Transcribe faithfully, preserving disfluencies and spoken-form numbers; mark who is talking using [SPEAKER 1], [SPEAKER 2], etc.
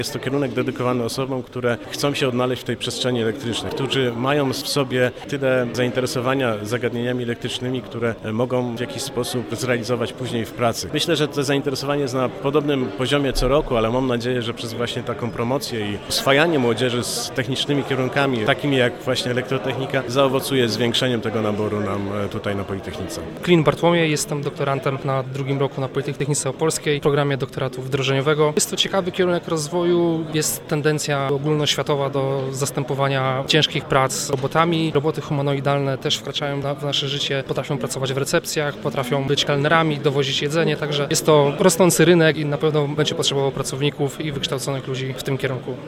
[SPEAKER 1] Jest to kierunek dedykowany osobom, które chcą się odnaleźć w tej przestrzeni elektrycznej, którzy mają w sobie tyle zainteresowania zagadnieniami elektrycznymi, które mogą w jakiś sposób zrealizować później w pracy. Myślę, że to zainteresowanie jest na podobnym poziomie co roku, ale mam nadzieję, że przez właśnie taką promocję i oswajanie młodzieży z technicznymi kierunkami, takimi jak właśnie elektrotechnika, zaowocuje zwiększeniem tego naboru nam tutaj na Politechnice.
[SPEAKER 2] Klin Bartłomiej, jestem doktorantem na drugim roku na Politechnice Opolskiej w programie doktoratu wdrożeniowego. Jest to ciekawy kierunek rozwoju, jest tendencja ogólnoświatowa do zastępowania ciężkich prac robotami. Roboty humanoidalne też wkraczają na, w nasze życie, potrafią pracować w recepcjach, potrafią być kelnerami, dowozić jedzenie, także jest to rosnący rynek i na pewno będzie potrzebował pracowników i wykształconych ludzi w tym kierunku.